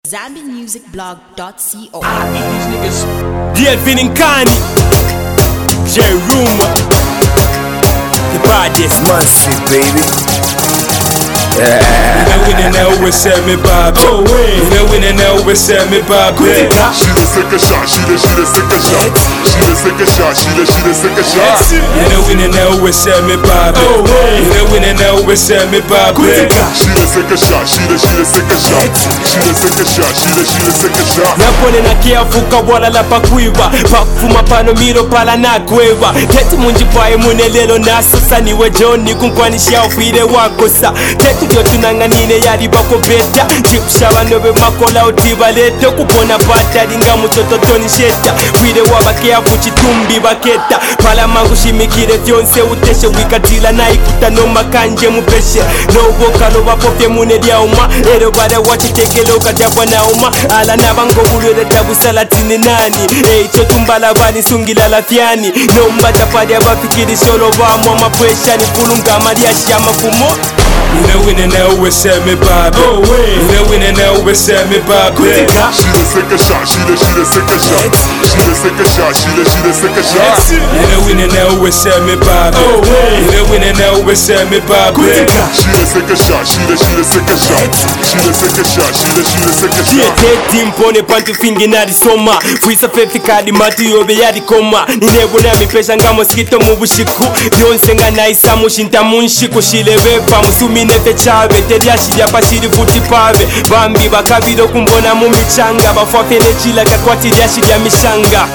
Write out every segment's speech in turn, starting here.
ZambianMusicBlog.co. These niggas. Delvin and Connie, J-Rumor, the baddest Muncie, baby. winning now with Sammy Bobby. Oh wait, winning now with Sammy Bobby. She the sicker shot, she the sicker shot. She the sicker shot, she the sicker shot. Winning now with Sammy Bobby. Oh wait, winning now with Sammy Bobby. She the sicker shot, she the sicker shot. She the sicker shot, she the sicker shot. Napone na kiafuka wala la pakwiba pakufuma pano miro pala na kweba teti munjipaye munelelo nasosa niwe Johnny kunkwanisha ufire wakosa teti vyo tunanganine yali bako beta chipsha banobe makola otibaleto kupona batali nga mutototoni sheta fire wabakeafu chitumbi baketa pala mangu shimikire fyonse uteshe wikatila na ikuta no makanje mupeshe no bokalo bapopye munelyauma ero bada wachitekelo kadabwa nauma ala nabango bulwele tabusalatini nani echo tumbala bani sungila lafyani nombata pali abafikiri solo bamwa mapwesha ni fulunga amalia shama fumo. Winning now with Sammy Bobby. Oh wait, winning now with Sammy Bobby. She the sicker shot, she the sicker shot. She the sicker shot, she the sicker shot. Winning now with Sammy Bobby. Oh wait, winning now with Sammy Bobby. She the sicker shot, she the sicker shot. She the sicker shot, she the sicker shot. Tete mpone pantu fingi nari soma fuisa fefi kadi matu yobe yari koma ninebo na mipesha nga mosquito mu bushiku yonse nga naisa mushinta munshiku shilebe pa musumi nefe chabe teryashirya pashiri futi pave bambi bakabiro kumbona mu michanga bafwafe nechila kakwati ryashirya mishanga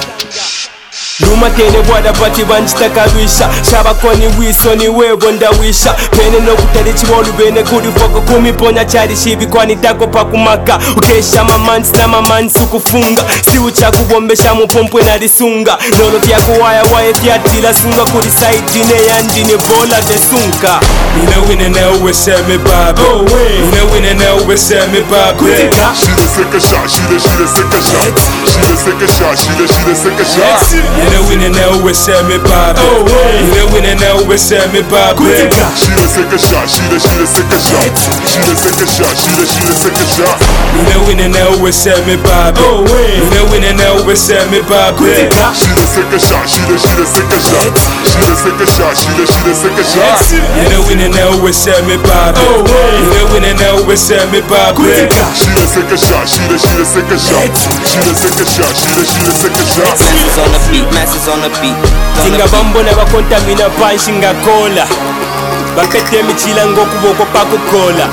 Luma kene bwada pati banjitakarwisha Shabakoni wiso ni webo ndawisha Pene no kutarichi wolu bene kuri foko kumiponya chari shibi kwa nitako pakumaka Ukesha mamansi na mamansi ukufunga Si ucha kubombesha mupompwe na risunga Nolo vya kuwaya wae fiatila sunga kuri saidine yanjine bola desunka Winning now with Sammy Bobby. Oh wait, winning now with Sammy Bobby. She the sicker shot, she the sicker shot. She the sicker shot, she the sicker shot. Winning now with Sammy Bobby. Oh wait, winning now with Sammy Bobby. She the sicker shot, she the sicker shot. She the sicker shot, she the sicker shot. Winning now with Sammy Bobby. Oh wait, winning now with Sammy Bobby. She the sicker shot, she the sicker shot. She the sicker shot, she the sicker shot. Winning now with Sammy Bobby. Oh wait, winning now with Sammy Bobby. She the sicker shot, she the sicker shot. She the sicker shot, she the sicker shot. Masses on the beat, masses on the beat. Tinga bambo na bakontamina panshinga kola bakete michila ngokuboko pakukola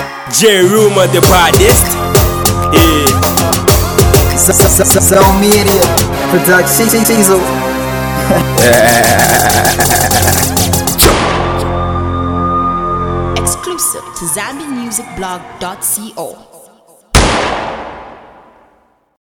J-Rumor the baddest. So media production Tizo. Exclusive to ZambianMusicBlog.co.